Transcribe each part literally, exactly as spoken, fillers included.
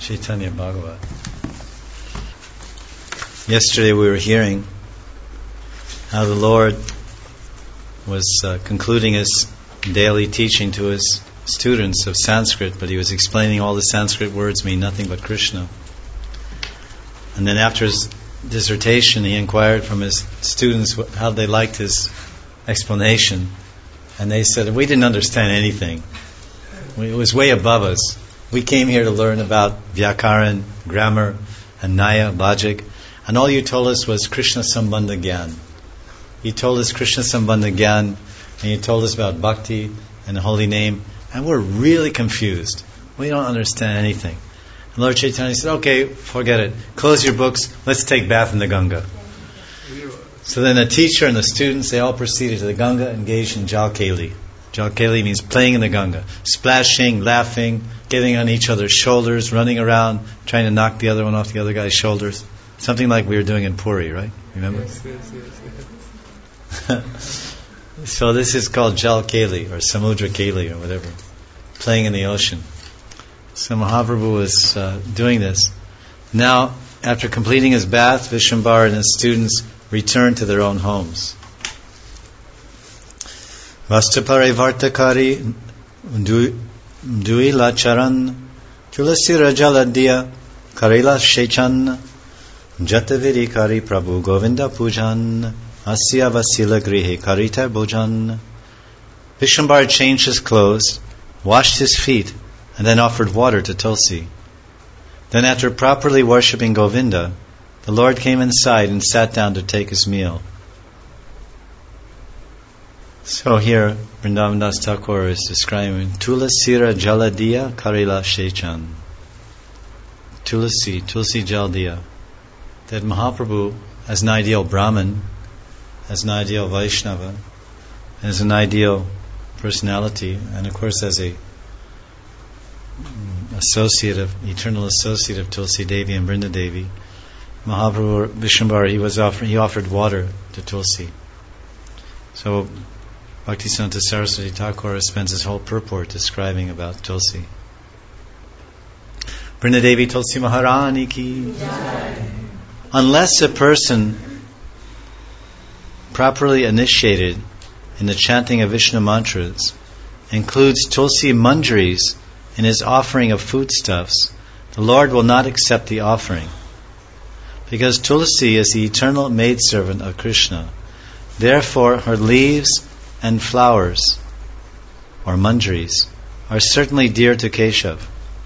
Chaitanya Bhagavat. Yesterday we were hearing how the Lord was uh, concluding his daily teaching to his students of Sanskrit, but he was explaining all the Sanskrit words mean nothing but Krishna. And then after his dissertation, he inquired from his students how they liked his explanation, and they said, we didn't understand anything. It was way above us. We came here to learn about Vyakaran, grammar, and Nyaya, logic, and all you told us was Krishna Sambandha Gyan. You told us Krishna Sambandha Gyan, and you told us about Bhakti and the holy name, and we're really confused. We don't understand anything. And Lord Chaitanya said, okay, forget it. Close your books. Let's take bath in the Ganga. So then the teacher and the students, they all proceeded to the Ganga, engaged in Jalkeli. Jalkeli means playing in the Ganga. Splashing, laughing, getting on each other's shoulders, running around, trying to knock the other one off the other guy's shoulders. Something like we were doing in Puri, right? Remember? Yes, yes, yes, yes. So this is called Jalkeli or Samudra Keli or whatever. Playing in the ocean. So Mahaprabhu was uh, doing this. Now, after completing his bath, Vishwambara and his students returned to their own homes. Vastapare Vartakari Duila Charan Tulasira Jaladya Karila Shechan Jataviri Kari Prabhu Govinda Pujan Asya Vasila Grihe Karita Bojan. Vishwambara changed his clothes, washed his feet, and then offered water to Tulsi. Then after properly worshipping Govinda, the Lord came inside and sat down to take his meal. So here, Vrindavan Das Thakur is describing Tulasira Jaladiya Karila Shechan. Tulasi, Tulsi Jaldiya. That Mahaprabhu, as an ideal Brahmin, as an ideal Vaishnava, as an ideal personality, and of course as a associate of, eternal associate of Tulsi Devi and Vrinda Devi, Mahaprabhu Vishwambara, he was offer, he offered water to Tulsi. So Bhaktisiddhanta Saraswati Thakur spends his whole purport describing about Tulsi. Vrinda Devi Tulsi Maharani ki. Unless a person properly initiated in the chanting of Vishnu mantras includes Tulsi manjaris in his offering of foodstuffs, the Lord will not accept the offering. Because Tulsi is the eternal maidservant of Krishna. Therefore, her leaves and flowers, or manjaris, are certainly dear to Keshav.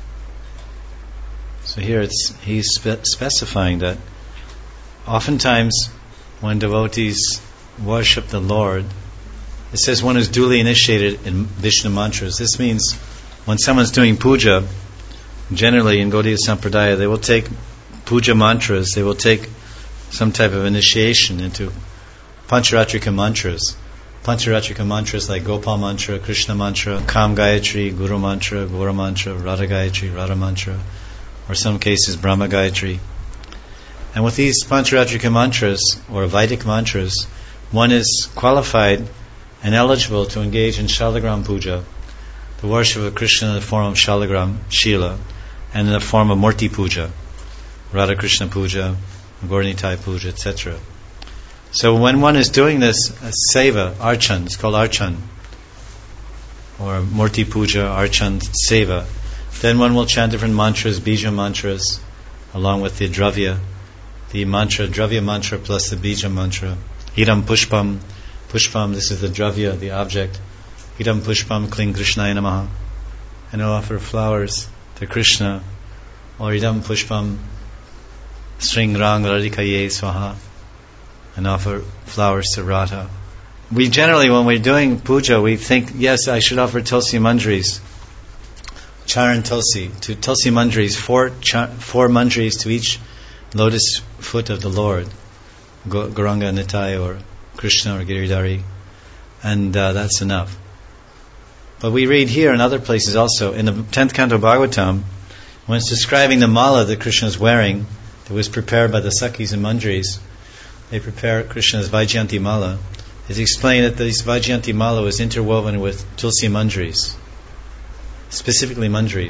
So here it's, he's spe- specifying that oftentimes when devotees worship the Lord, it says one is duly initiated in Vishnu mantras. This means when someone's doing puja, generally in Gaudiya Sampradaya, they will take puja mantras, they will take some type of initiation into Pancharatrika mantras. Pancharatrika mantras like Gopal mantra, Krishna mantra, Kam Gayatri, Guru mantra, Gora mantra, Radha Gayatri, Radha mantra, or some cases Brahma Gayatri. And with these Pancharatrika mantras, or Vedic mantras, one is qualified and eligible to engage in Shalagram puja, the worship of Krishna in the form of Shalagram, Shila, and in the form of Murti puja, Radha Krishna puja, Gauranitai puja, et cetera. So when one is doing this as seva, archan, it's called archan, or Murti puja, archan, seva, then one will chant different mantras, bija mantras, along with the dravya, the mantra, dravya mantra plus the bija mantra. Idam pushpam, pushpam, this is the dravya, the object. Idam pushpam kling Krishnaya namaha. And I'll offer flowers to Krishna. Or idam pushpam string rang radhikaye swaha. And offer flowers to Radha. We generally, when we're doing puja, we think, yes, I should offer Tulsi manjaris. Charan Tulsi. To Tulsi manjaris, four, cha- four manjaris to each lotus foot of the Lord. Gauranga Nitai or Krishna or Giridhari. And uh, that's enough. But we read here and other places also, in the tenth canto Bhagavatam, when it's describing the mala that Krishna is wearing, that was prepared by the Sakhis and Manjaris, they prepare Krishna's Vaijayanti mala, it's explained that this Vaijayanti mala was interwoven with Tulsi Manjaris, specifically Manjaris.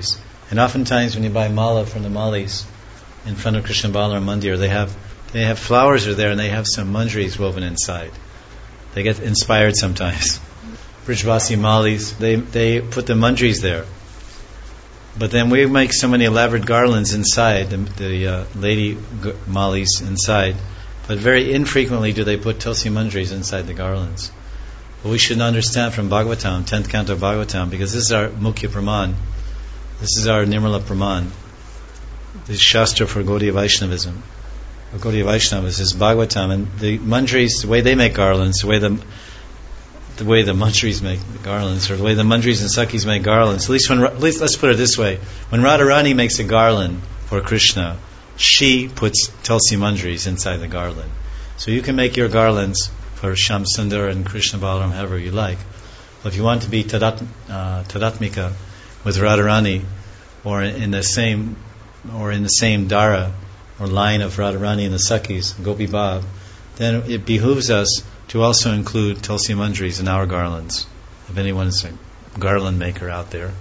And oftentimes when you buy mala from the malis in front of Krishna Balaram Mandir, they have they have flowers are there and they have some manjaris woven inside. They get inspired sometimes. Brijvasi malis, they they put the manjaris there. But then we make so many elaborate garlands inside, the, the uh, lady g- malis inside, but very infrequently do they put tulsi manjaris inside the garlands. But we should understand from Bhagavatam, tenth canto of Bhagavatam, because this is our Mukhya Praman, this is our Nirmala Praman, the Shastra for Gaudiya Vaishnavism. Or Gaudiya Vaishnavas is Bhagavatam, and the manjaris, the way they make garlands, the way the the way the manjaris make garlands, or the way the manjaris and sakis make garlands. At least when, at least let's put it this way: when Radharani makes a garland for Krishna, she puts tulsi manjaris inside the garland. So you can make your garlands for Shyam Sundar and Krishna Balaram however you like. But if you want to be tadat, uh, tadatmika with Radharani, or in the same, or in the same dara or line of Radharani and the sakis, Gopi Bhav, then it behooves us to also include tulsi manjaris in our garlands, if anyone is a garland maker out there.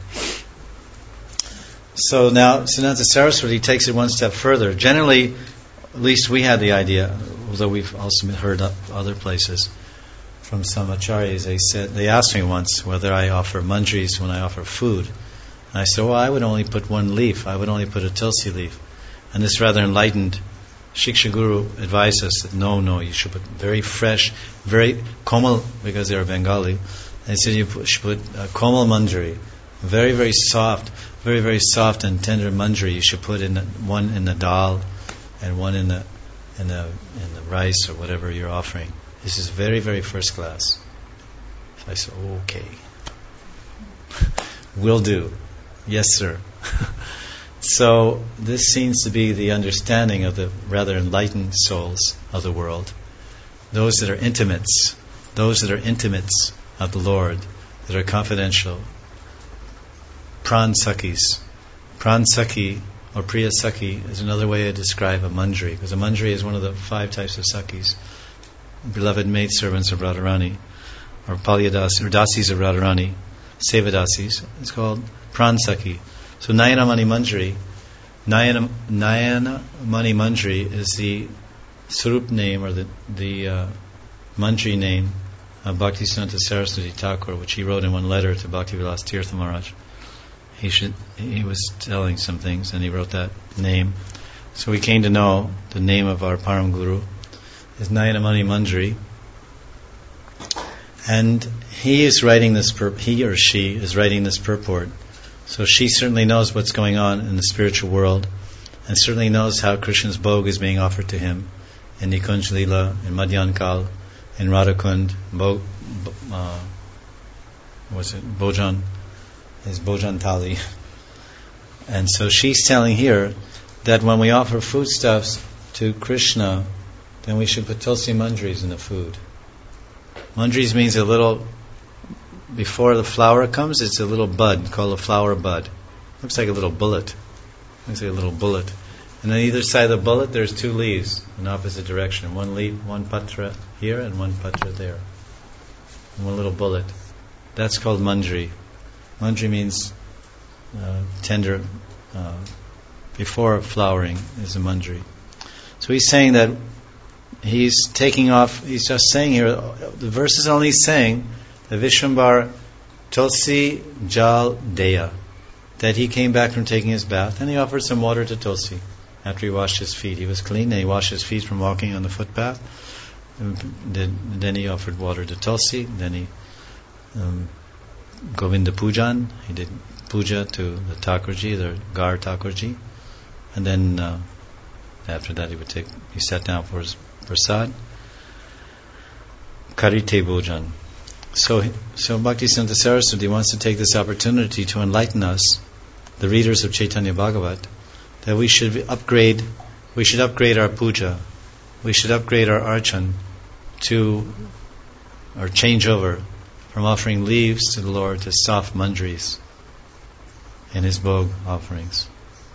So now Siddhanta Saraswati takes it one step further. Generally, at least we had the idea, although we've also heard other places from some acharyas, they said, they asked me once whether I offer manjaris when I offer food. And I said, well, I would only put one leaf. I would only put a tulsi leaf. And this rather enlightened Shiksha Guru advised us that no, no, you should put very fresh, very komal, because they're Bengali. They said you put, should put uh, komal manjari, very, very soft, very, very soft and tender manjari. You should put in the, one in the dal and one in the in the in the rice or whatever you're offering. This is very, very first class. So I said, okay, will do, yes, sir. So this seems to be the understanding of the rather enlightened souls of the world, those that are intimates, those that are intimates of the Lord, that are confidential. Pran Sakis. Pran Saki or Priya Saki is another way to describe a manjari, because a manjari is one of the five types of Sakis, beloved maidservants of Radharani, or Palyadas, or Dasis of Radharani, Sevadasis. It's called Pran Saki. So Nayana Mani Manjari, Nayana, Nayana Mani Manjari is the Sarup name, or the, the uh, Manjari name of Bhaktisiddhanta Saraswati Thakur, which he wrote in one letter to Bhaktivilas Tirtha Maharaj. He should, he was telling some things and he wrote that name. So we came to know the name of our Param Guru is Nayana Mani Manjari. And he is writing this, pur- he or she is writing this purport. So she certainly knows what's going on in the spiritual world, and certainly knows how Krishna's bhog is being offered to him in Nikunj Leela, in Madhyankal, in Radhakund, Bo, uh, what's it, Bojan, his Bojan Thali. And so she's telling here that when we offer foodstuffs to Krishna, then we should put tulsi manjaris in the food. Manjaris means a little... Before the flower comes, it's a little bud called a flower bud. Looks like a little bullet. Looks like a little bullet. And on either side of the bullet, there's two leaves in opposite direction. One leaf, one patra here, and one patra there. And one little bullet. That's called manjari. Manjari means uh, tender. Uh, before flowering is a manjari. So he's saying that he's taking off. He's just saying here. The verse is only saying. The Vishwambar Tulsi Jal Deya, that he came back from taking his bath and he offered some water to Tulsi after he washed his feet. He was clean and he washed his feet from walking on the footpath. Then, then he offered water to Tulsi. Then he um, Govinda Pujan. He did puja to the Thakurji, the Gar Thakurji, and then uh, after that he would take. He sat down for his prasad. Karite Bhojan. So, so Bhaktisiddhanta Saraswati wants to take this opportunity to enlighten us, the readers of Chaitanya Bhagavat, that we should upgrade, we should upgrade our puja, we should upgrade our archan to, or change over from offering leaves to the Lord to soft manjaris in His bhog offerings,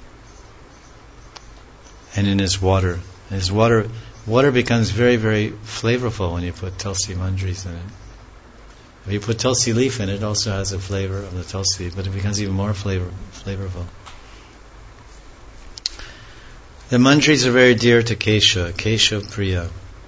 and in His water. His water, water becomes very, very flavorful when you put tulsi manjaris in it. If you put tulsi leaf in it, it also has a flavor of the tulsi, but it becomes even more flavor, flavorful. The manjaris are very dear to Kesha, Kesha Priya.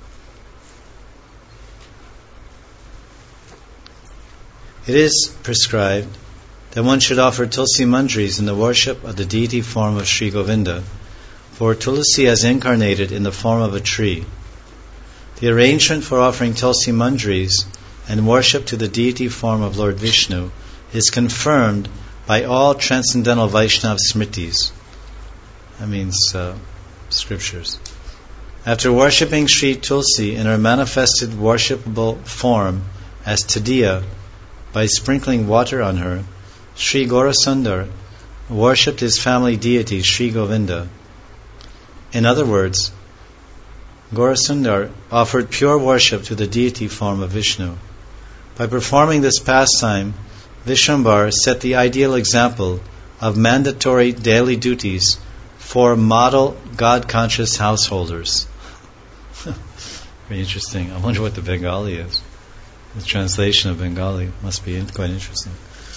It is prescribed that one should offer Tulsi manjaris in the worship of the deity form of Sri Govinda, for Tulsi has incarnated in the form of a tree. The arrangement for offering Tulsi manjaris and worship to the deity form of Lord Vishnu is confirmed by all transcendental Vaishnava smritis. That means uh, scriptures. After worshipping Sri Tulsi in her manifested worshipable form as Tadiya, by sprinkling water on her, Sri Gaurasundar worshipped his family deity Sri Govinda. In other words, Gaurasundar offered pure worship to the deity form of Vishnu. By performing this pastime, Vishwambar set the ideal example of mandatory daily duties for model God-conscious householders. Very interesting. I wonder what the Bengali is. The translation of Bengali must be quite interesting.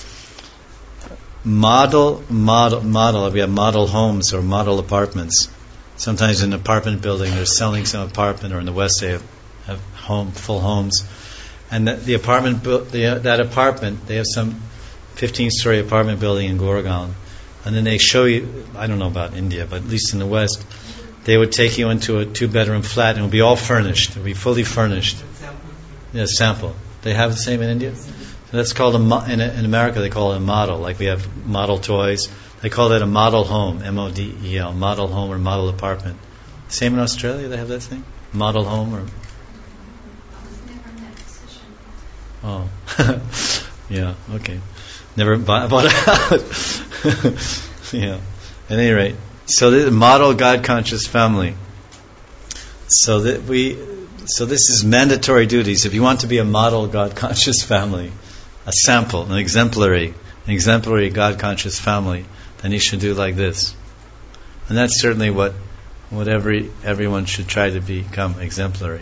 Model, model, model. We have model homes or model apartments. Sometimes in an apartment building, they're selling some apartment, or in the West they have, have home, full homes. And the, the apartment, the, that apartment, they have some fifteen-story apartment building in Goregaon, and then they show you. I don't know about India, but at least in the West, they would take you into a two-bedroom flat, and it would be all furnished. It would be fully furnished. Yeah, sample. They have the same in India. So that's called a mo- in, in America. They call it a model. Like we have model toys. They call that a model home. M O D E L. Model home or model apartment. Same in Australia. They have that thing. Model home or. Oh, yeah, okay. Never bought, bought a house. Yeah. At any rate, so the model God-conscious family. So that we, so this is mandatory duties. If you want to be a model God-conscious family, a sample, an exemplary, an exemplary God-conscious family, then you should do like this. And that's certainly what, what every everyone should try to become exemplary.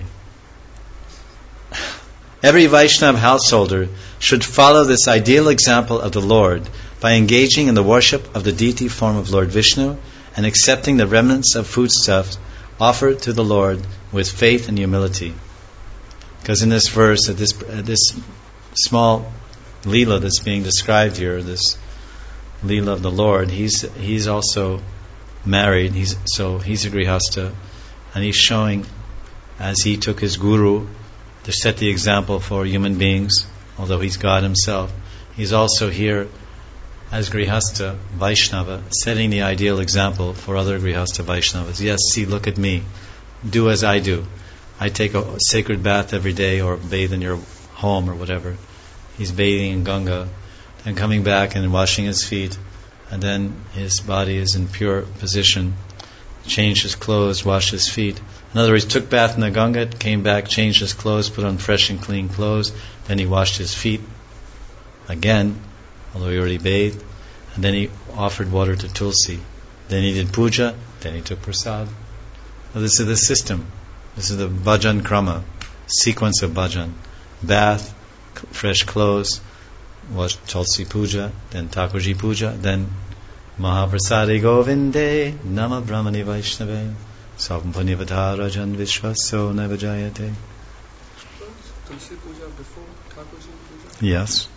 Every Vaishnava householder should follow this ideal example of the Lord by engaging in the worship of the deity form of Lord Vishnu and accepting the remnants of foodstuffs offered to the Lord with faith and humility. Because in this verse, at this, at this small Leela that's being described here, this Leela of the Lord, he's he's also married. He's so he's a Grihasta, and he's showing, as he took his guru to set the example for human beings, although he's God himself, he's also here as Grihasta Vaishnava, setting the ideal example for other Grihasta Vaishnavas. Yes, see, look at me. Do as I do. I take a sacred bath every day, or bathe in your home, or whatever. He's bathing in Ganga, then coming back and washing his feet, and then his body is in pure position. Changed his clothes, washed his feet. In other words, took bath in the Ganga, came back, changed his clothes, put on fresh and clean clothes. Then he washed his feet again, although he already bathed. And then he offered water to Tulsi. Then he did puja. Then he took prasad. Well, this is the system. This is the bhajan krama, sequence of bhajan. Bath, fresh clothes, wash Tulsi puja, then Thakurji puja, then Mahaprasade Govinde, Nama Brahmani Vaishnave, Sampannivata Rajan Vishvaso Navajayate. Tulsi puja before Thakurji puja? Yes.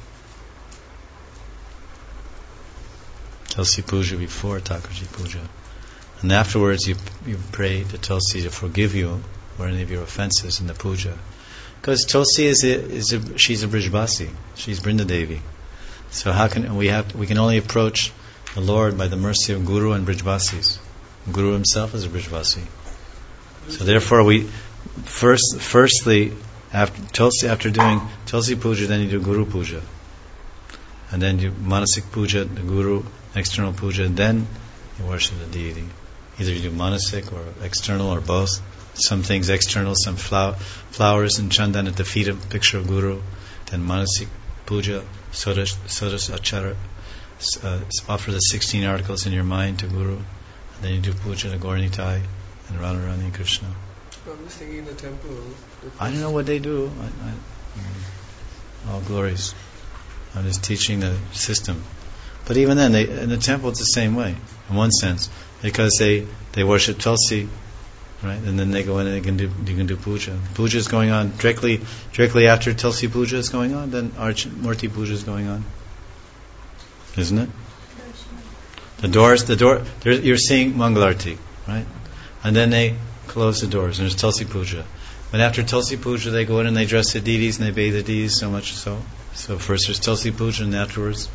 Tulsi puja before Thakurji puja. And afterwards you you pray to Tulsi to forgive you for any of your offenses in the puja. Because Tulsi is a, is a, she's a Brijbasi. She's Brindadevi. So how can we have we can only approach the Lord by the mercy of Guru and Brijbasis. Guru himself is a Brijbasi. So therefore we first firstly after Tulsi after doing Tulsi puja, then you do Guru puja. And then you manasik puja, the Guru, external puja, and then you worship the deity. Either you do manasik or external or both. Some things external, some flow, flowers and chandan at the feet of the picture of Guru. Then manasik puja, sodas, sodas achara, uh, offer the sixteen articles in your mind to Guru. And then you do puja to Gauranitai and Radharani and Krishna. I'm just thinking in the temple. I don't know what they do. I, I, all glories. I'm just teaching the system. But even then, they, in the temple, it's the same way, in one sense, because they, they worship Tulsi, right? And then they go in and they can do you can do puja. Puja is going on directly directly after Tulsi puja is going on. Then Arch Murti puja is going on, isn't it? The doors, the door. You're seeing Mangalarti, right? And then they close the doors, and there's Tulsi puja. But after Tulsi puja, they go in and they dress the deities and they bathe the deities so much so. So first there's Tulsi puja, and afterwards.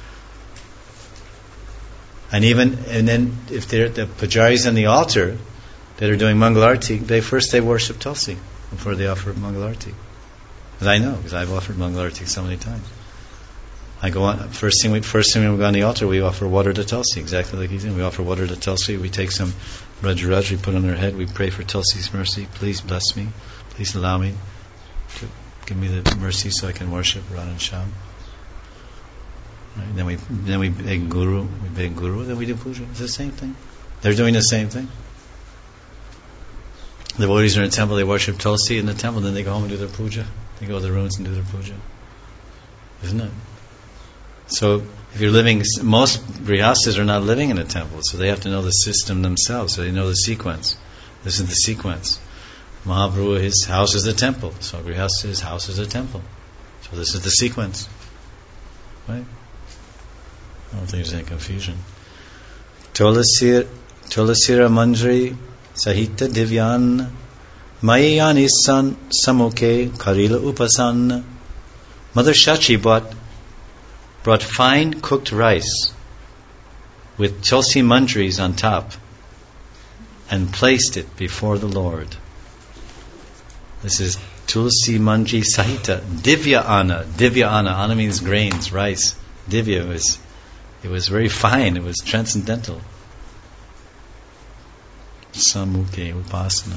And even and then if they're the pujaris on the altar that are doing Mangalarti, they first they worship Tulsi before they offer Mangalarti. Because I know, because I've offered Mangalarti so many times. I go on first thing we first thing we go on the altar, we offer water to Tulsi, exactly like he's doing. We offer water to Tulsi. We take some Raj Raj, we put on our head. We pray for Tulsi's mercy. Please bless me. Please allow me to give me the mercy so I can worship Radha and Shyam. Right? Then we then we beg Guru, we beg Guru, then we do puja. It's the same thing. They're doing the same thing. The devotees are in the temple, they worship Tulsi in the temple, then they go home and do their puja. They go to the ruins and do their puja. Isn't it? So if you're living, most grihastas are not living in a temple, so they have to know the system themselves, so they know the sequence. This is the sequence. Mahaprabhu, his house is the temple. So grihasta, his house is the temple. So this is the sequence. Right? I don't think there's any confusion. Tulasir, Tulasira Manjri Sahita Divyan Mayayani San Samuke Karila Upasan. Mother Shachi brought, brought fine cooked rice with Tulsi Manjris on top and placed it before the Lord. This is Tulsi Manji Sahita Divya Anna. Divya Anna. Anna means grains, rice. Divya was it was very fine, it was transcendental. Samuke Upasana.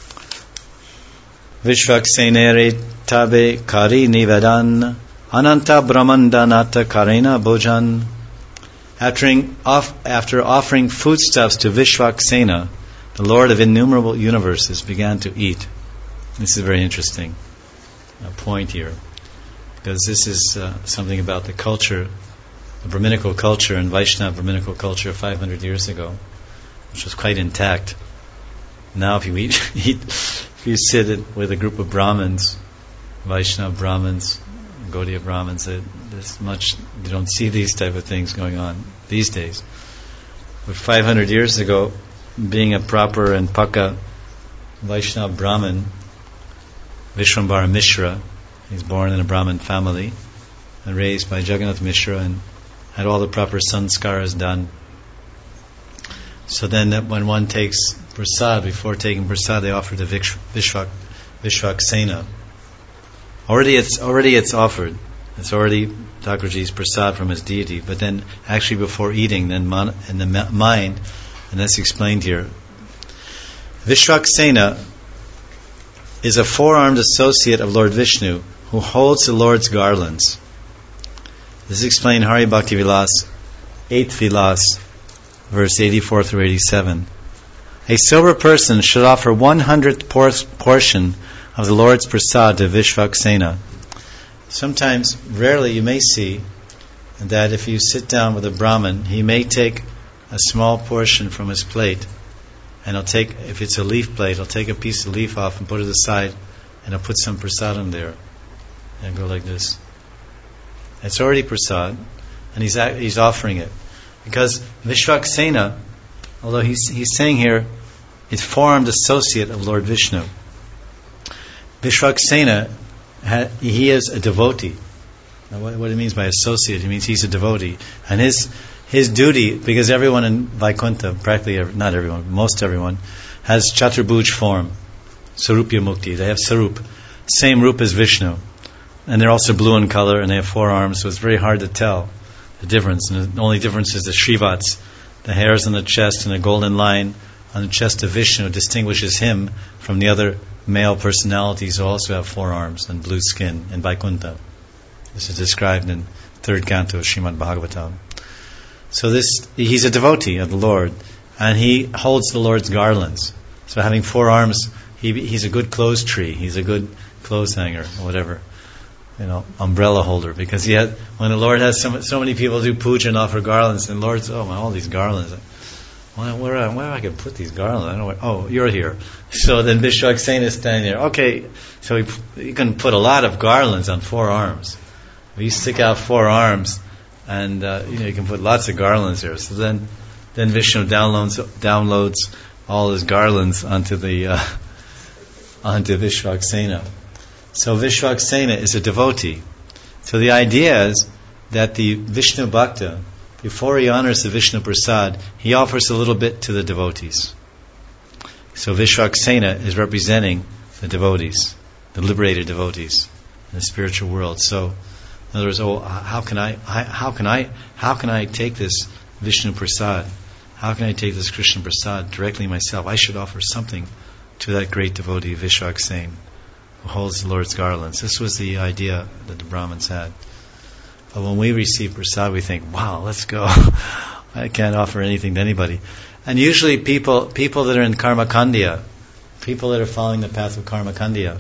Vishvaksenere Tabe Kari Nivedan Ananta Brahmandanata Karena Bhojan. After, off, after offering foodstuffs to Vishvaksena, the Lord of innumerable universes began to eat. This is very interesting uh, point here, because this is uh, something about the culture, the Brahminical culture and Vaishnava Brahminical culture five hundred years ago, which was quite intact. Now, if you eat, eat if you sit with a group of Brahmins, Vaishnava Brahmins, Gaudiya Brahmins, there's much you don't see these type of things going on these days. But five hundred years ago, being a proper and Paka Vaishnava Brahmin, Vishwambara Mishra, he's born in a Brahmin family and raised by Jagannath Mishra and had all the proper sanskaras done. So then that when one takes prasad, before taking prasad, they offer to Vishvak, Vishvaksena. Already it's already it's offered. It's already Thakurji's prasad from his deity. But then actually before eating, then man, in the mind, and that's explained here, Vishvaksena is a four-armed associate of Lord Vishnu who holds the Lord's garlands. This is explained in Hari Bhakti Vilas, eighth Vilas, verse eighty-four through eighty-seven. A sober person should offer one hundredth por- portion of the Lord's prasad to Vishvaksena. Sometimes, rarely, you may see that if you sit down with a Brahmin, he may take a small portion from his plate, and he'll take, if it's a leaf plate, he'll take a piece of leaf off and put it aside, and he'll put some prasadam there, and go like this. It's already prasad, and he's he's offering it, because Vishvaksena, although he's he's saying here, is four-armed associate of Lord Vishnu. Vishvaksena, he is a devotee. Now what, what it means by associate, it means he's a devotee, and his his duty, because everyone in Vaikuntha, practically every, not everyone, most everyone, has Chaturbhuj form, Sarupya Mukti. They have Sarup, same Rup as Vishnu, and they're also blue in color, and they have four arms, so it's very hard to tell the difference. And the only difference is the Shrivats, the hairs on the chest, and a golden line on the chest of Vishnu distinguishes him from the other male personalities who also have four arms and blue skin in Vaikuntha. This is described in third canto of Srimad Bhagavatam. So this, he's a devotee of the Lord, and he holds the Lord's garlands. So having four arms, he, he's a good clothes tree, he's a good clothes hanger, or whatever. you know, umbrella holder, because he had, when the Lord has so, so many people do puja and offer garlands, and the Lord's, oh my, all these garlands. Well, where, where, where I can put these garlands? I don't know where, oh, you're here. So then Vishwaksena is standing there. Okay, so he, you can put a lot of garlands on four arms. If you stick out four arms, and uh, you know you can put lots of garlands there. So then, then Vishnu downloads downloads all his garlands onto the uh, onto Vishwaksena. So Vishwaksena is a devotee. So the idea is that the Vishnu Bhakta, before he honors the Vishnu Prasad, he offers a little bit to the devotees. So Vishwaksena is representing the devotees, the liberated devotees in the spiritual world. So, in other words, oh, how can I, how can I, how can I take this Vishnu Prasad? How can I take this Krishna Prasad directly myself? I should offer something to that great devotee Vishwaksena, who holds the Lord's garlands. This was the idea that the Brahmins had. But when we receive prasad, we think, wow, let's go. I can't offer anything to anybody. And usually people people that are in Karma Kandya, people that are following the path of Karma Kandya,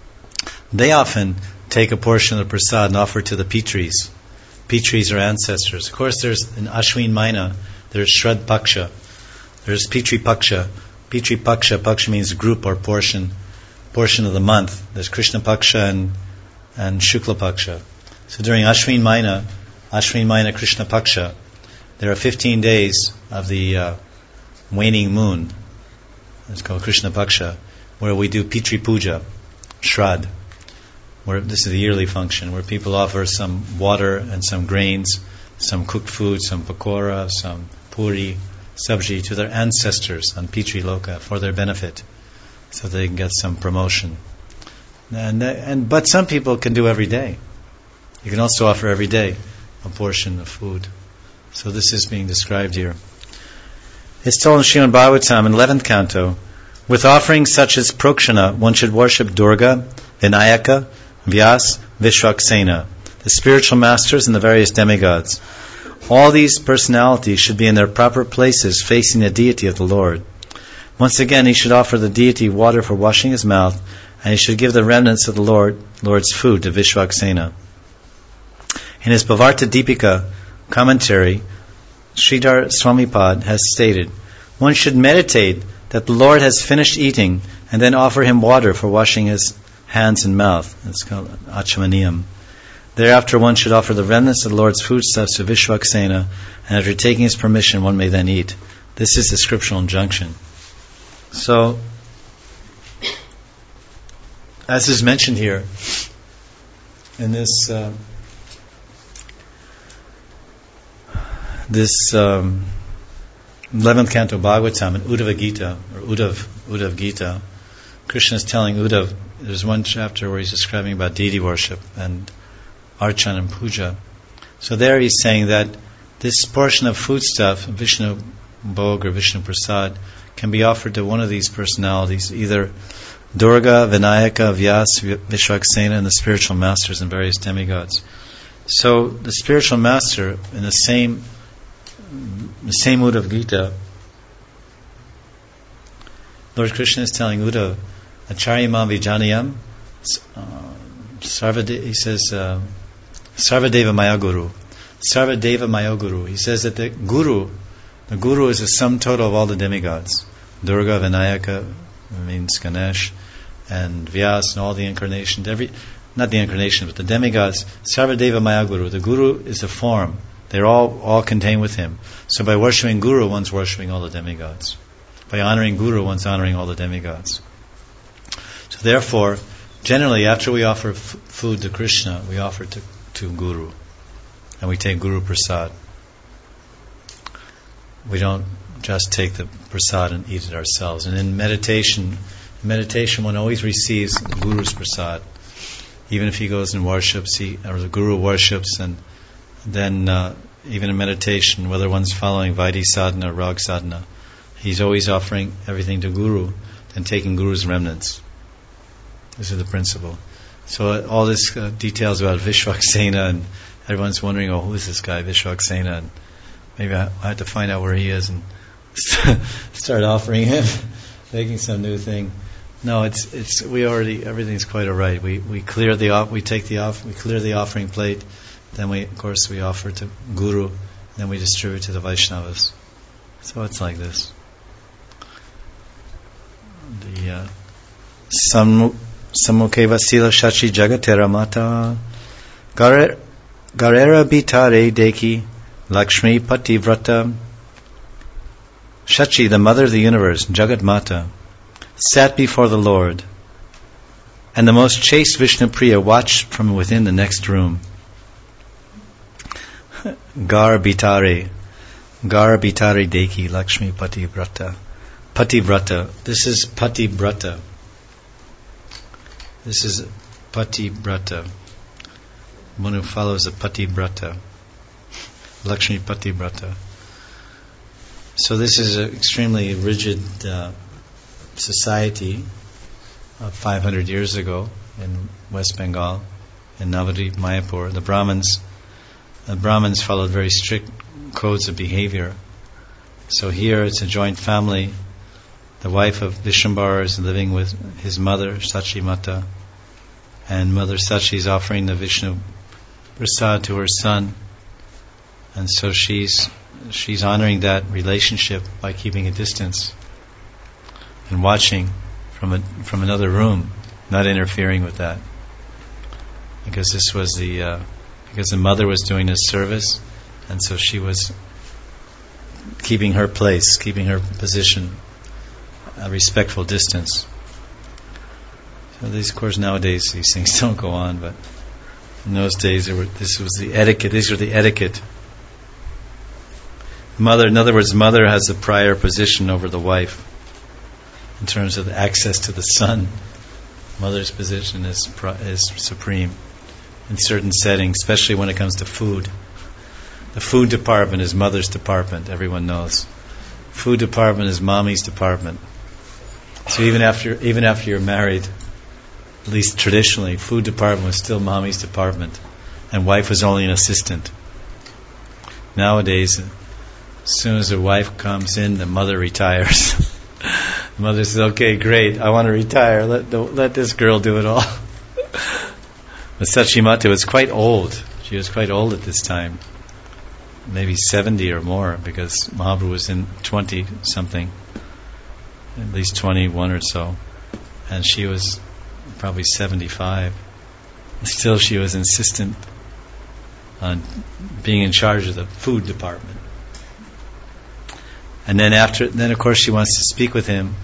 they often take a portion of the prasad and offer to the Pitris. Pitris are ancestors. Of course, there's in Ashwin Maina, there's Shrad Paksha, there's Pitri Paksha. Pitri Paksha, Paksha means group or portion. portion of the month. There's Krishna Paksha and, and Shukla Paksha. So during Ashwin Maina, Ashwin Maina Krishna Paksha, there are fifteen days of the uh, waning moon. It's called Krishna Paksha, where we do Pitri Puja, Shrad. Where this is the yearly function, where people offer some water and some grains, some cooked food, some pakora, some puri, sabji to their ancestors on Pitri Loka for their benefit, so they can get some promotion. And, and but some people can do every day. You can also offer every day a portion of food. So this is being described here. It's told in Srimad Bhagavatam in eleventh canto, with offerings such as Prokshana, one should worship Durga, Vinayaka, Vyas, Vishwaksena, the spiritual masters and the various demigods. All these personalities should be in their proper places facing the deity of the Lord. Once again, he should offer the deity water for washing his mouth, and he should give the remnants of the Lord Lord's food to Vishwaksena. In his Bhavarta Deepika commentary, Sridhar Swamipad has stated, one should meditate that the Lord has finished eating and then offer him water for washing his hands and mouth. It's called Achamaniyam. Thereafter one should offer the remnants of the Lord's foodstuffs to Vishwaksena, and after taking his permission one may then eat. This is the scriptural injunction. So, as is mentioned here, in this uh, this um, eleventh canto Bhagavatam, in Uddhava Gita, or Uddhav, Uddhav Gita, Krishna is telling Uddhav, there's one chapter where he's describing about deity worship and archan and puja. So there he's saying that this portion of foodstuff, Vishnu Bhog or Vishnu Prasad, can be offered to one of these personalities, either Durga, Vinayaka, Vyas, Vishwaksena, and the spiritual masters and various demigods. So the spiritual master, in the same the same Uddhav Gita, Lord Krishna is telling Uddhav, Acharyamam Vijanayam, uh, Sarvade- he says, uh, Sarvadeva Maya Guru. Sarvadeva Maya Guru. He says that the Guru, the Guru is the sum total of all the demigods. Durga, Vinayaka, means Ganesh, and Vyas, and all the incarnations, every, not the incarnation, but the demigods. Sarvadeva Maya Guru. The Guru is the form. They're all, all contained with him. So by worshipping Guru, one's worshipping all the demigods. By honoring Guru, one's honoring all the demigods. So therefore, generally, after we offer f- food to Krishna, we offer to, to Guru. And we take Guru Prasad. We don't just take the Prasad and eat it ourselves. And in meditation, in meditation one always receives Guru's Prasad. Even if he goes and worships, he, or the Guru worships, and then uh, even in meditation, whether one's following Vaidhi Sadhana or Rag Sadhana, he's always offering everything to Guru and taking Guru's remnants. This is the principle. So uh, all this uh, details about Vishwaksena, and everyone's wondering, oh, who is this guy, Vishwaksena? And maybe I, I have to find out where he is and start offering him, making some new thing. No, it's it's we already everything's quite all right. We we clear the off, we take the off, we clear the offering plate, then we of course we offer to Guru, then we distribute to the Vaishnavas. So it's like this. The uh, Sam Samukhe Vasila Shachi Jagatera Mata Garera Bitare Deki Lakshmi Pativrata. Shachi, the mother of the universe, Jagat Mata, sat before the Lord, and the most chaste Vishnupriya watched from within the next room. Gar Bitare, Gar Bitare Deki Lakshmi Pativrata. Pativrata. This is Pativrata. This is Pativrata. One who follows a Pativrata. Lakshmi Pativrata. So this is an extremely rigid uh, society of five hundred years ago in West Bengal, in Navadvip, Mayapur. The Brahmins, the Brahmins followed very strict codes of behavior. So here it's a joint family. The wife of Vishwambara is living with his mother, Sachi Mata, and Mother Sachi is offering the Vishnu Prasad to her son, and so she's she's honoring that relationship by keeping a distance and watching from a, from another room, not interfering with that, because this was the uh, because the mother was doing this service, and so she was keeping her place, keeping her position, a respectful distance. So these, of course, nowadays these things don't go on, but in those days there were, this was the etiquette. These were the etiquette. Mother, in other words, mother has a prior position over the wife in terms of the access to the son. Mother's position is is supreme in certain settings, especially when it comes to food. The food department is mother's department. Everyone knows. Food department is mommy's department. So even after even after you're married, at least traditionally, food department was still mommy's department, and wife was only an assistant. Nowadays, as soon as the wife comes in, the mother retires. The mother says, "Okay, great. I want to retire. Let the, let this girl do it all." But Sachi Mata was quite old. She was quite old at this time, maybe seventy or more, because Mahaprabhu was in twenty something, at least twenty-one or so, and she was probably seventy-five. Still, she was insistent on being in charge of the food department. And then after, then of course she wants to speak with him.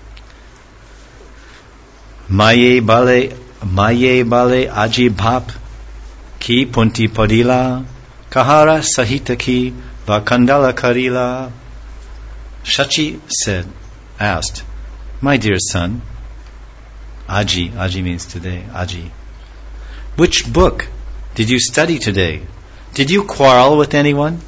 Maye bale, maye bale aji bhap ki punti padila kahara sahita ki vakandala karila. Shachi said, asked, "My dear son, Aji, Aji means today, Aji, which book did you study today? Did you quarrel with anyone?"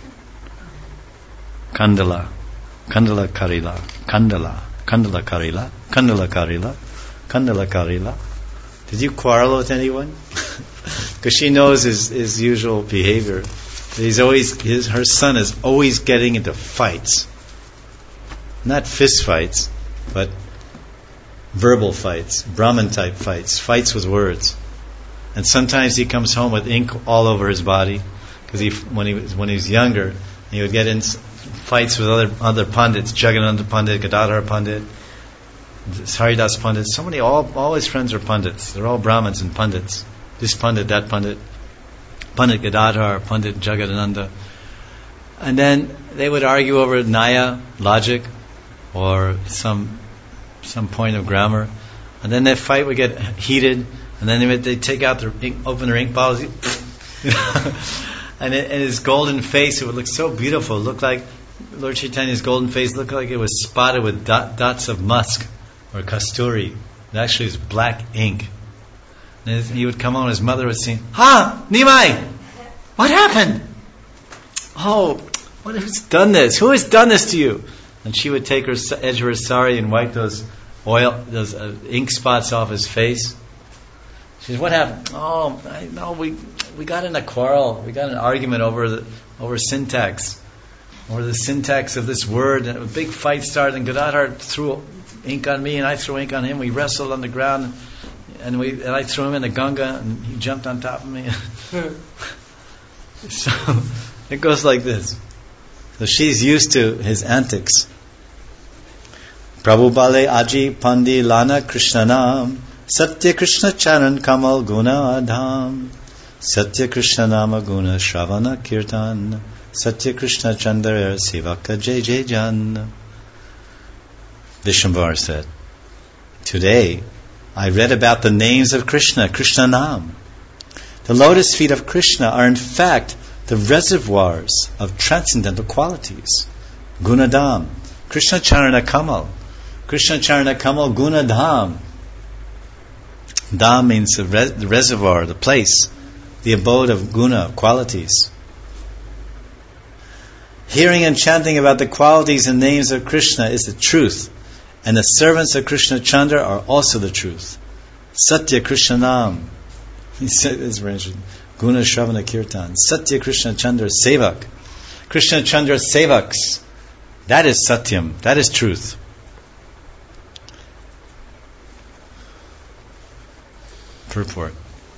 Kandala, Kandala Karila, Kandala, Kandala Karila, Kandala Karila, Kandala Karila. Did you quarrel with anyone? Because she knows his, his usual behavior. He's always his, her son is always getting into fights, not fist fights, but verbal fights, Brahman type fights, fights with words. And sometimes he comes home with ink all over his body, because he when he was when he was younger, he would get in fights with other other pundits, Jagannatha Pandit, Gadadhar Pandit, Haridas Pandit. So many, all all his friends are pundits. They're all Brahmins and pundits. This pundit, that pundit, Pandit Gadadhar, Pandit Jagadananda. And then they would argue over Nyaya, logic, or some some point of grammar. And then that fight would get heated, and then they would they'd take out their ink, open their ink bottles, and in his golden face, it would look so beautiful. It looked like Lord Chaitanya's golden face looked like it was spotted with dot, dots of musk or kasturi. It actually was black ink. And he would come on, his mother would say, "Ha, Nimai, what happened? Oh, what who's done this? Who has done this to you?" And she would take her edge of her sari and wipe those oil, those uh, ink spots off his face. She says, "What happened?" "Oh, I know we we got in a quarrel. We got in an argument over the over syntax, over the syntax of this word. And a big fight started, and Gadadhar threw ink on me and I threw ink on him. We wrestled on the ground, and we and I threw him in the Ganga, and he jumped on top of me. So it goes like this. So she's used to his antics. Prabhu Bale Aji Pandi Lana Krishna Nam Satya Krishna Charan Kamal Guna Dham Satya Krishna Nama Guna Shravana Kirtan Satya Krishna Chandra Sivaka Jai Jai Jan. Vishwambar said, today I read about the names of Krishna, Krishna Nam. The lotus feet of Krishna are in fact the reservoirs of transcendental qualities. Gunadham, Krishna Charana Kamal. Krishna Charana Kamal Gunadham. Dham means the, res- the reservoir, the place, the abode of guna, qualities. Hearing and chanting about the qualities and names of Krishna is the truth, and the servants of Krishna Chandra are also the truth. Satya Krishna Nam. He said this mentioned. Guna Shravana Kirtan. Satya Krishna Chandra Sevak. Krishna Chandra Sevaks. That is Satyam. That is truth. Purport.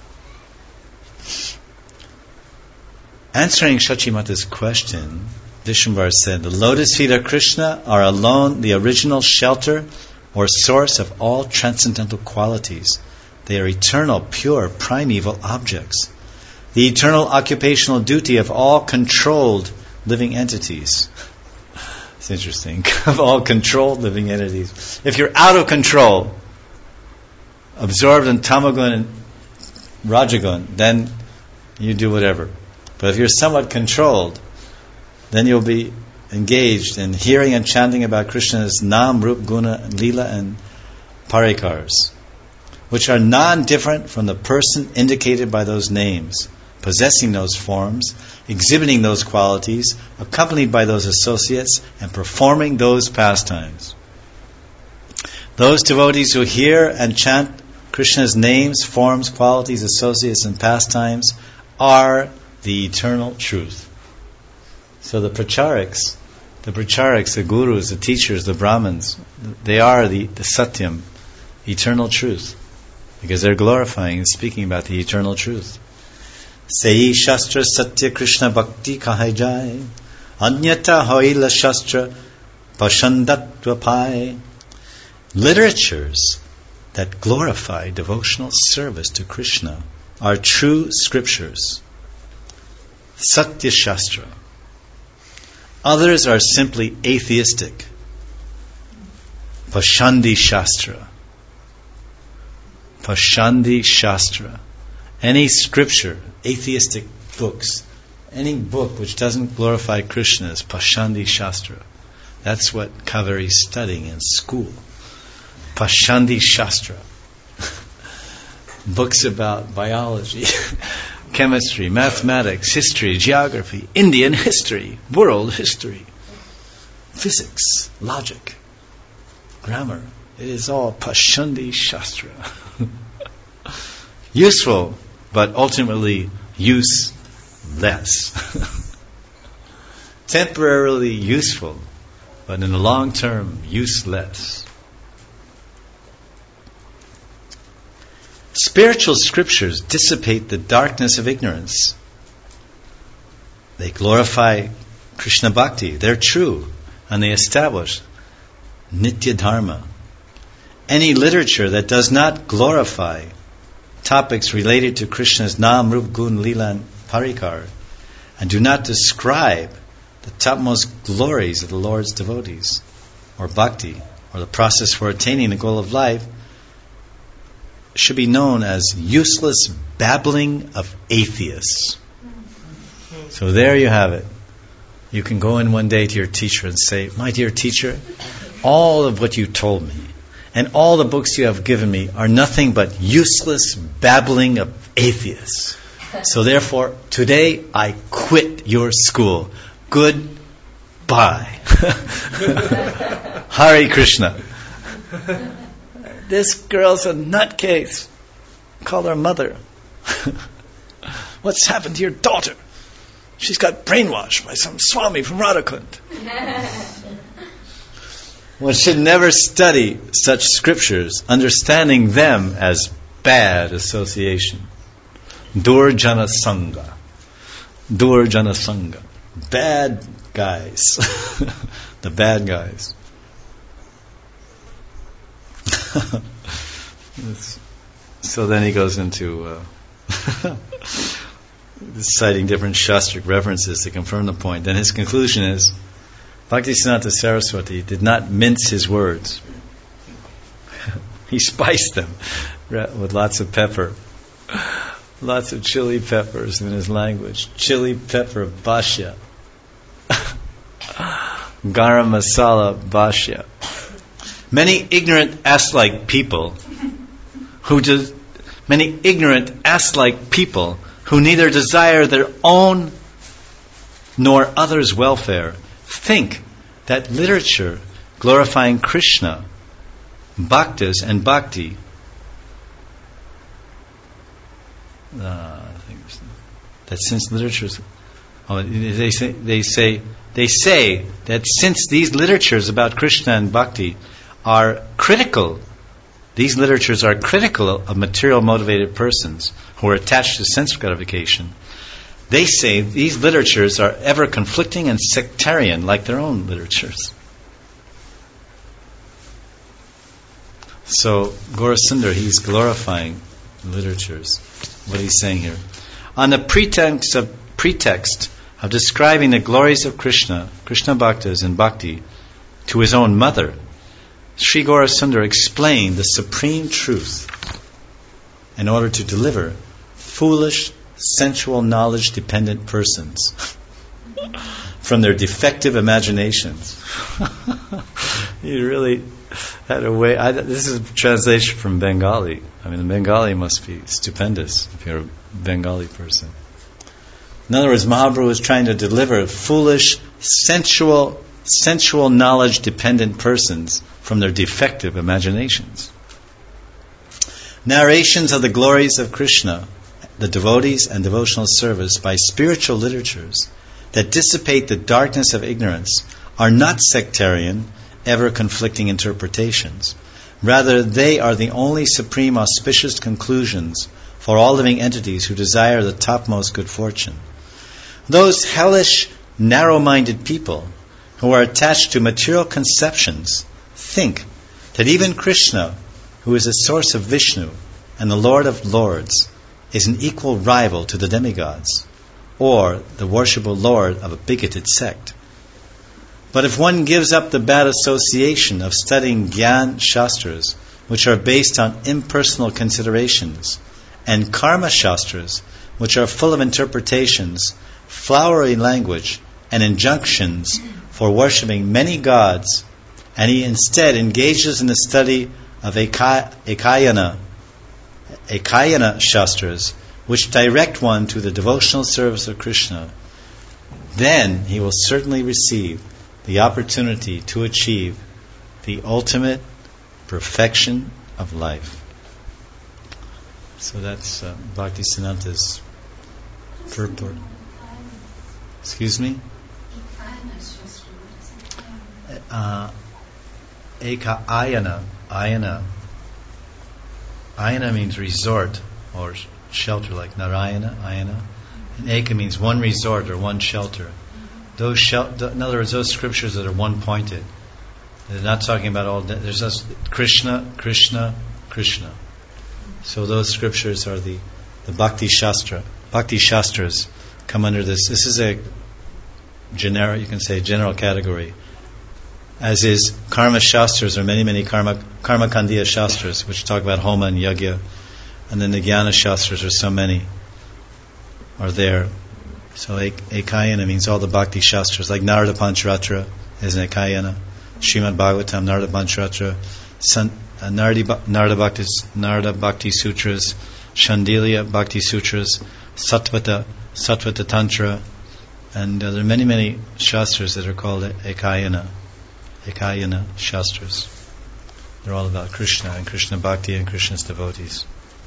Answering Shachimata's question, Vishwambar said, the lotus feet of Krishna are alone the original shelter or source of all transcendental qualities. They are eternal, pure, primeval objects. The eternal occupational duty of all controlled living entities. It's interesting. Of all controlled living entities. If you're out of control, absorbed in tamagun and rajagun, then you do whatever. But if you're somewhat controlled, then you'll be engaged in hearing and chanting about Krishna's Nam, Rup, Guna, Leela, and Parikars, which are non-different from the person indicated by those names, possessing those forms, exhibiting those qualities, accompanied by those associates, and performing those pastimes. Those devotees who hear and chant Krishna's names, forms, qualities, associates, and pastimes are the eternal truth. So the prachariks, the prachariks, the gurus, the teachers, the brahmins, they are the, the satyam, eternal truth, because they're glorifying and speaking about the eternal truth. Sei Shastra Satya Krishna Bhakti Kahai Jai Anyata Hoila Shastra Pashandatva Pai. Literatures that glorify devotional service to Krishna are true scriptures. Satya Shastra. Others are simply atheistic. Pashandi Shastra. Pashandi Shastra. Any scripture, atheistic books, any book which doesn't glorify Krishna is Pashandi Shastra. That's what Kaveri is studying in school. Pashandi Shastra. Books about biology, chemistry, mathematics, history, geography, Indian history, world history, physics, logic, grammar. It is all Pashandi Shastra. Useful, but ultimately useless. Temporarily useful, but in the long term, useless. Spiritual scriptures dissipate the darkness of ignorance. They glorify Krishna Bhakti. They're true, and they establish Nitya Dharma. Any literature that does not glorify topics related to Krishna's Nam, Rup, Gun, Leela, and Parikar, and do not describe the topmost glories of the Lord's devotees, or bhakti, or the process for attaining the goal of life, should be known as useless babbling of atheists. So there you have it. You can go in one day to your teacher and say, my dear teacher, all of what you told me and all the books you have given me are nothing but useless babbling of atheists. So therefore, today I quit your school. Goodbye. Hare Krishna. This girl's a nutcase. Call her mother. What's happened to your daughter? She's got brainwashed by some Swami from Radhakund. One should never study such scriptures, understanding them as bad association. Durjana Sangha. Durjana Sangha. Bad guys. The bad guys. So then he goes into uh, citing different Shastric references to confirm the point. Then his conclusion is, Bhaktisiddhanta Saraswati did not mince his words. He spiced them with lots of pepper. Lots of chili peppers in his language. Chili pepper bhashya. Garam masala bhashya. Many ignorant ass-like people who do, many ignorant ass-like people who neither desire their own nor others' welfare think that literature glorifying Krishna, bhaktas and bhakti, uh, I think that since literatures, oh, they say they say they say that since these literatures about Krishna and bhakti are critical, these literatures are critical of material motivated persons who are attached to sense gratification. They say these literatures are ever conflicting and sectarian like their own literatures. So Gaurasundar, he's glorifying literatures. What he's saying here. On the pretext of, pretext of describing the glories of Krishna, Krishna Bhaktas and Bhakti to his own mother, Sri Gaurasundar explained the supreme truth in order to deliver foolish, sensual knowledge dependent persons from their defective imaginations. He really had a way. I, this is a translation from Bengali. I mean, the Bengali must be stupendous if you're a Bengali person. In other words, Mahaprabhu is trying to deliver foolish, sensual, sensual knowledge dependent persons from their defective imaginations. Narrations of the glories of Krishna, the devotees and devotional service by spiritual literatures that dissipate the darkness of ignorance are not sectarian, ever conflicting interpretations. Rather, they are the only supreme auspicious conclusions for all living entities who desire the topmost good fortune. Those hellish, narrow-minded people who are attached to material conceptions think that even Krishna, who is the source of Vishnu and the Lord of Lords, is an equal rival to the demigods, or the worshipable Lord of a bigoted sect. But if one gives up the bad association of studying Gyan Shastras, which are based on impersonal considerations, and Karma Shastras, which are full of interpretations, flowery language, and injunctions for worshipping many gods, and he instead engages in the study of Eka- Ekayana, Ekayana Shastras, which direct one to the devotional service of Krishna, then he will certainly receive the opportunity to achieve the ultimate perfection of life. So that's uh, Bhaktisiddhanta's purport. Excuse me? Uh, Eka Ayana. Ayana. Ayana means resort or shelter, like Narayana, Ayana. And Eka means one resort or one shelter. Those shel- in other words, those scriptures that are one-pointed. They're not talking about all. There's just Krishna, Krishna, Krishna. So those scriptures are the, the Bhakti Shastra. Bhakti Shastras come under this. This is a generic, you can say, general category. As is Karma Shastras, or many, many Karma Karma Kandiya Shastras, which talk about Homa and Yagya. And then the Jnana Shastras, are so many, are there. So Ekayana means all the Bhakti Shastras, like Narada Pancharatra is an Ekayana, Srimad Bhagavatam, Narada Pancharatra, San, uh, Narada, Narada, Bhakti, Narada Bhakti Sutras, Shandilya Bhakti Sutras, Sattvata, Sattvata Tantra, and uh, there are many, many Shastras that are called Ekayana, Ekayana Shastras. They're all about Krishna and Krishna Bhakti and Krishna's devotees.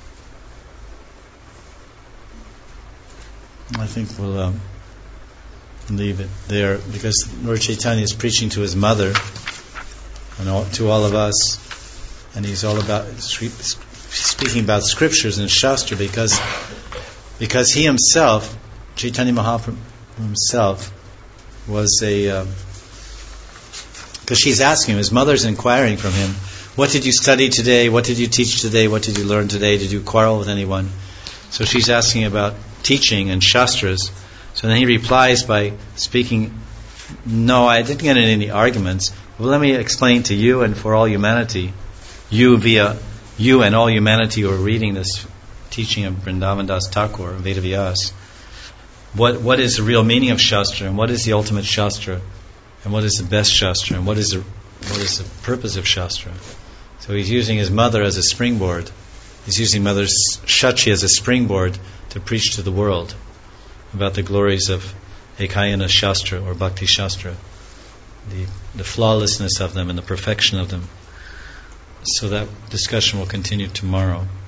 I think we'll um, leave it there because Lord Chaitanya is preaching to his mother, and all, to all of us. And he's all about speaking about scriptures and Shastra because because he himself, Chaitanya Mahaprabhu himself, was a... Because um, she's asking him, his mother's inquiring from him, what did you study today? What did you teach today? What did you learn today? Did you quarrel with anyone? So she's asking about teaching and Shastras. So then he replies by speaking, no, I didn't get in any arguments. Well, let me explain to you and for all humanity, you via you and all humanity who are reading this teaching of Vrindavan Das Thakur, Vedavyas, what what is the real meaning of Shastra, and what is the ultimate Shastra, and what is the best Shastra, and what is the what is the purpose of Shastra. So he's using his mother as a springboard. He's using Mother Shachi as a springboard to preach to the world about the glories of Ekayana Shastra or Bhakti Shastra, the, the flawlessness of them and the perfection of them. So that discussion will continue tomorrow.